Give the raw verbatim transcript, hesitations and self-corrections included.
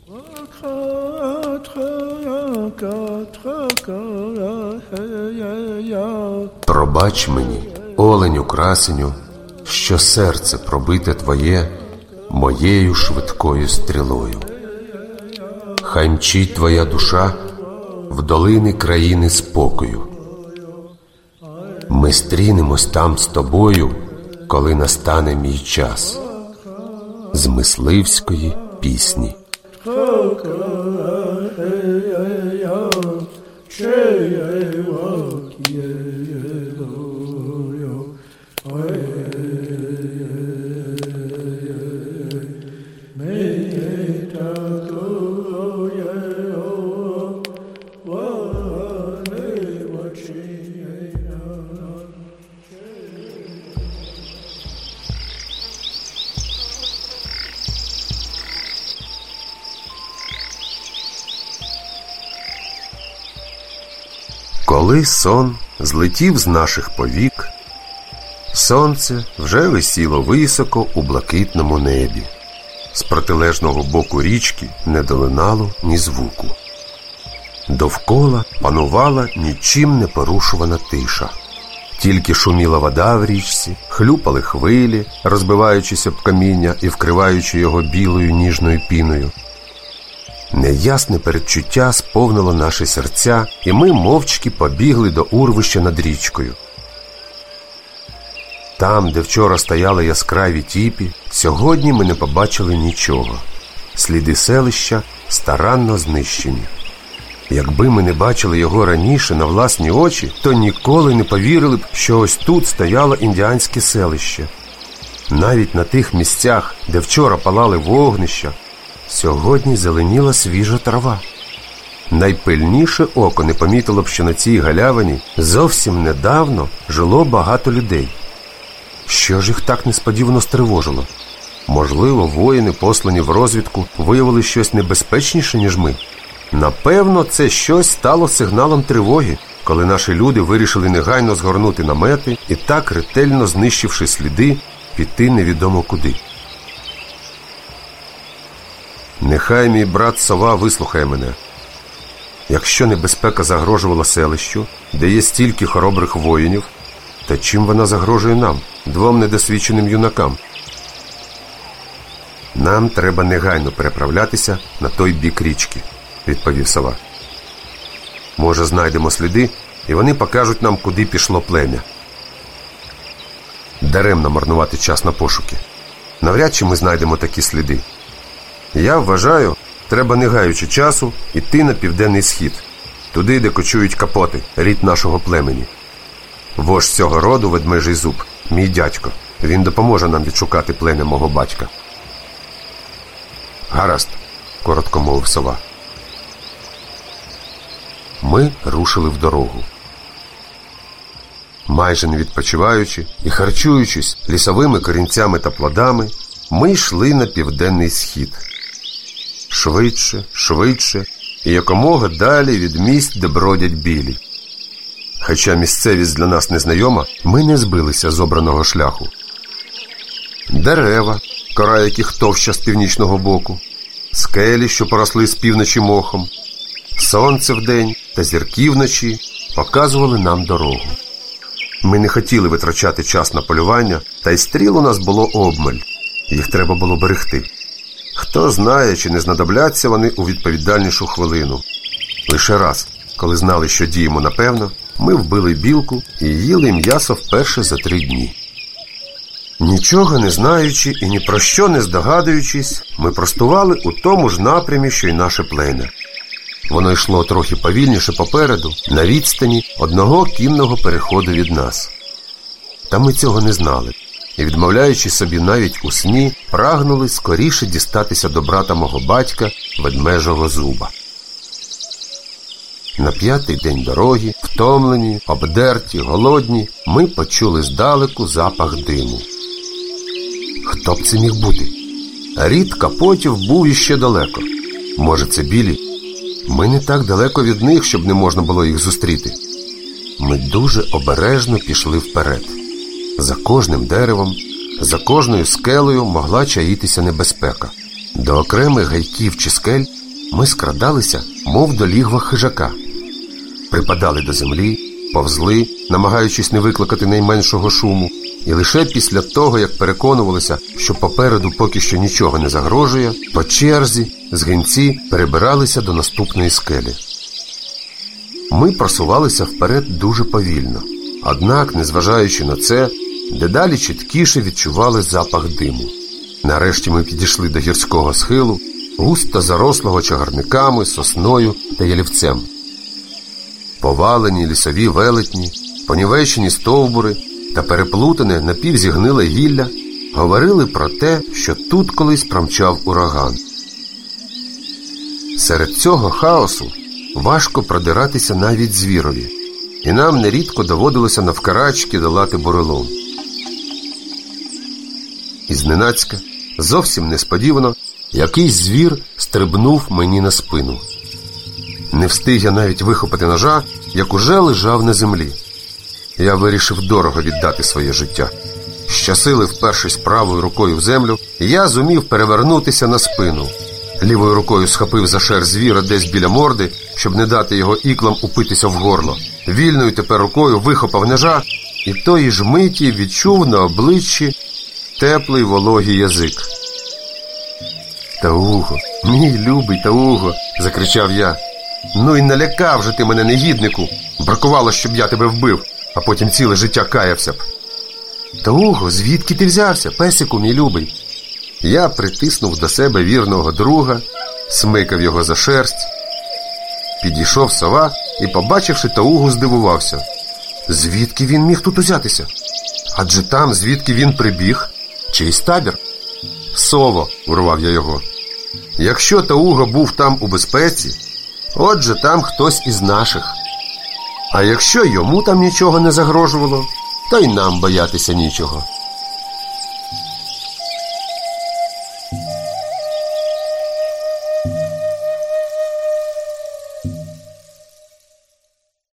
Пробач мені, оленю красеню, що серце пробите твоє моєю швидкою стрілою. Хай мчить твоя душа в долини країни спокою. Ми стрінемось там з тобою, коли настане мій час. З мисливської пісні. Коли сон злетів з наших повік, сонце вже висіло високо у блакитному небі. З протилежного боку річки не долинало ні звуку. Довкола панувала нічим не порушувана тиша. Тільки шуміла вода в річці, хлюпали хвилі, розбиваючись об каміння і вкриваючи його білою ніжною піною. Неясне передчуття сповнило наші серця, і ми мовчки побігли до урвища над річкою. Там, де вчора стояли яскраві тіпі, сьогодні ми не побачили нічого. Сліди селища старанно знищені. Якби ми не бачили його раніше на власні очі, то ніколи не повірили б, що ось тут стояло індіанське селище. Навіть на тих місцях, де вчора палали вогнища, сьогодні зеленіла свіжа трава. Найпильніше око не помітило б, що на цій галявині зовсім недавно жило багато людей. Що ж їх так несподівано стривожило? Можливо, воїни, послані в розвідку, виявили щось небезпечніше, ніж ми. Напевно, це щось стало сигналом тривоги, коли наші люди вирішили негайно згорнути намети і так, ретельно знищивши сліди, піти невідомо куди. Нехай мій брат Сова вислухає мене. Якщо небезпека загрожувала селищу, де є стільки хоробрих воїнів, то чим вона загрожує нам, двом недосвідченим юнакам? Нам треба негайно переправлятися на той бік річки, відповів Сова. Може, знайдемо сліди, і вони покажуть нам, куди пішло плем'я. Даремно марнувати час на пошуки. Навряд чи ми знайдемо такі сліди. Я вважаю, треба, не гаючи часу, йти на південний схід, туди, де кочують капоти, рід нашого племені. Вождь цього роду, ведмежий зуб, мій дядько. Він допоможе нам відшукати плем'я мого батька. Гаразд, коротко мовив Сова. Ми рушили в дорогу. Майже не відпочиваючи і харчуючись лісовими корінцями та плодами, ми йшли на південний схід. Швидше, швидше і якомога далі від місць, де бродять білі. Хоча місцевість для нас незнайома, ми не збилися з обраного шляху. Дерева, кора яких товща з північного боку, скелі, що поросли з півночі мохом, сонце вдень та зірки вночі показували нам дорогу. Ми не хотіли витрачати час на полювання, та й стріл у нас було обмаль. Їх треба було берегти. Хто знає, чи не знадобляться вони у відповідальнішу хвилину. Лише раз, коли знали, що діємо напевно, ми вбили білку і їли м'ясо вперше за три дні. Нічого не знаючи і ні про що не здогадуючись, ми простували у тому ж напрямі, що й наше плем'я. Воно йшло трохи повільніше попереду, на відстані одного кінного переходу від нас. Та ми цього не знали. І, відмовляючи собі навіть у сні, прагнули скоріше дістатися до брата мого батька, ведмежого зуба. На п'ятий день дороги, втомлені, обдерті, голодні, ми почули здалеку запах диму. Хто б це міг бути? Рід капотів був іще далеко. Може, це білі? Ми не так далеко від них, щоб не можна було їх зустріти. Ми дуже обережно пішли вперед. За кожним деревом, за кожною скелею могла чаїтися небезпека. До окремих гайків чи скель ми скрадалися, мов до лігва хижака. Припадали до землі, повзли, намагаючись не викликати найменшого шуму, і лише після того, як переконувалися, що попереду поки що нічого не загрожує, по черзі з гинці перебиралися до наступної скелі. Ми просувалися вперед дуже повільно, однак, незважаючи на це, дедалі чіткіше відчували запах диму. Нарешті ми підійшли до гірського схилу, густо зарослого чагарниками, сосною та ялівцем. Повалені лісові велетні, понівечені стовбури та переплутане напівзігниле гілля говорили про те, що тут колись промчав ураган. Серед цього хаосу важко продиратися навіть звірові, і нам нерідко доводилося навкарачки долати бурелом. І зненацька, зовсім несподівано, якийсь звір стрибнув мені на спину. Не встиг я навіть вихопити ножа, як уже лежав на землі. Я вирішив дорого віддати своє життя. Щасили впершись правою рукою в землю, я зумів перевернутися на спину. Лівою рукою схопив за шерсть звіра десь біля морди, щоб не дати його іклам упитися в горло. Вільною тепер рукою вихопав ножа, і тої ж миті відчув на обличчі теплий вологий язик. «Тауго, мій любий Тауго!» – закричав я. «Ну і налякав же ти мене, негіднику! Бракувало, щоб я тебе вбив, а потім ціле життя каявся б!» «Тауго, звідки ти взявся, песику мій любий?» Я притиснув до себе вірного друга, смикав його за шерсть. Підійшов сова і, побачивши Таугу, здивувався. Звідки він міг тут узятися? Адже там, звідки він прибіг, чийсь табір. «Сово!» – урвав я його. «Якщо Тауга був там у безпеці, отже там хтось із наших. А якщо йому там нічого не загрожувало, то й нам боятися нічого».